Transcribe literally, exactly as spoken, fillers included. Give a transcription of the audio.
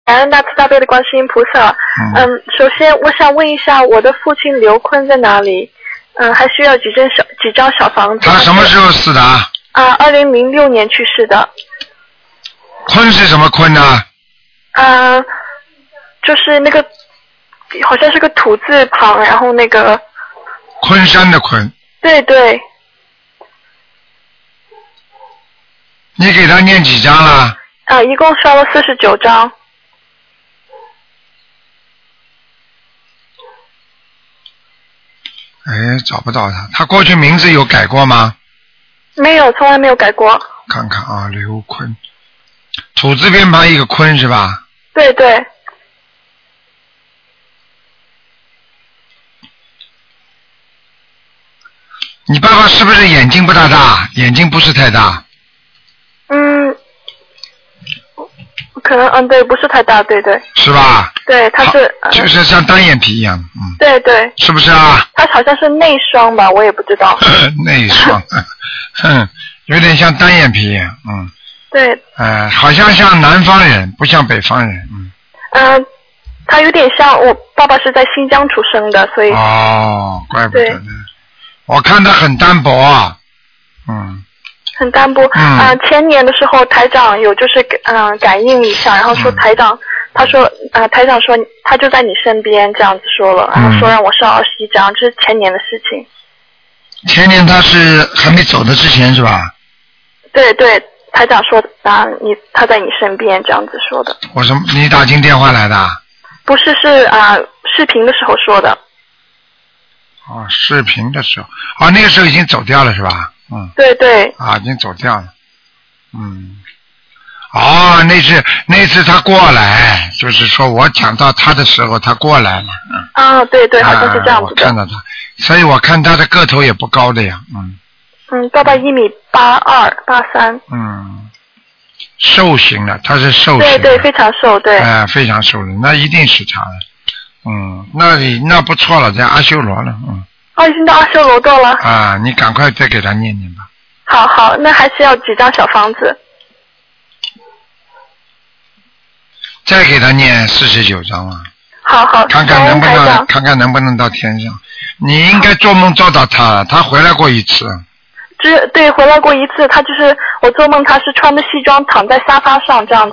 感恩大慈大悲的观世音菩萨。嗯, 嗯，首先我想问一下，我的父亲刘坤在哪里？嗯，还需要几间小几张小房子？ 他什么时候死的？ 啊，二零零六年去世的。 坤是什么坤呢？ 啊，就是那个好像是个土字旁，然后那个昆山的昆。 对对。 你给他念几张了？ 啊，一共烧了四十九张。 哎，找不到他。他过去名字有改过吗？ 没有，从来没有改过。 看看啊，刘坤，土字边旁一个坤是吧？ 对对。 你爸爸是不是眼睛不大大？眼睛不是太大。 嗯，可能嗯对，不是太大，对对。 是吧？ 对，他是、呃、 就是像单眼皮一样，嗯。 对对。 是不是啊？ 他好像是内双吧，我也不知道。 内双，哼，有点像单眼皮，嗯。 对。 呃，好像像南方人，不像北方人，嗯。 嗯、呃，他有点像我爸爸是在新疆出生的，所以。 哦，怪不得呢。我看他很单薄啊，嗯。 很单薄。嗯、呃。前年的时候，台长有就是嗯、呃、感应一下，然后说台长，嗯、他说啊、呃、台长说他就在你身边这样子说了，然后说让我烧二十一张，这是前年的事情。 前年他是还没走的之前是吧？ 对对，台长说啊你他在你身边这样子说的。 我说你打进电话来的？ 不是，是啊、呃、视频的时候说的。 哦，视频的时候，哦，那个时候已经走掉了是吧？嗯。对对。啊，已经走掉了。嗯。哦，那次那次他过来，就是说我讲到他的时候，他过来了。嗯。啊，对对，好像是这样子的。啊、我看到他，所以我看他的个头也不高的呀，嗯。 嗯，爸爸一米八二八三。 嗯。瘦型的，他是瘦型的。 对对，非常瘦，对。 哎、呃，非常瘦的，那一定是他的。嗯，那你那不错了，在阿修罗了，嗯。 哦，已经到阿修罗道了。 啊，你赶快再给他念念吧。 好好，那还是要几张小房子？ 再给他念四十九章啊。 好好。 看看能不能，看看能不能到天上。你应该做梦做到他了，他回来过一次。 只对，回来过一次，他就是我做梦，他是穿着西装躺在沙发上这样子。